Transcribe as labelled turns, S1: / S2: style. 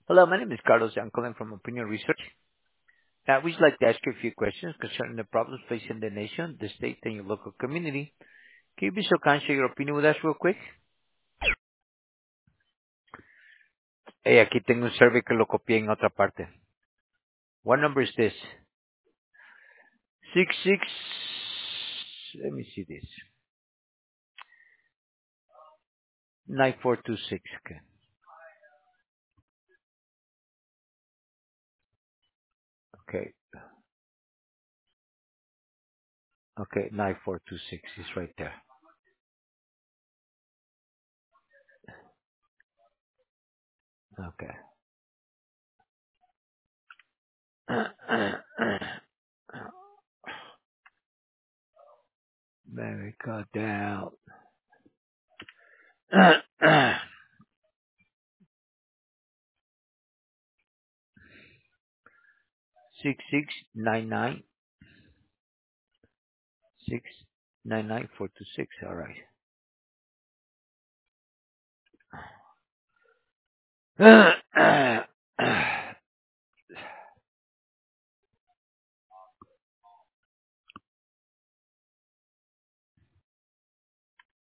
S1: Hello, my name is Carlos. I'm calling from Opinion Research. We'd like to ask you a few questions concerning the problems facing the nation, the state, and your local community. Can you be so kind to share your opinion with us real quick? Hey, aquí tengo un survey que lo copié en otra parte. What number is this? 66. Let me see this. 9426. Okay. Okay. Okay. 9426 is right there. Okay. America down. 66996999426. All right.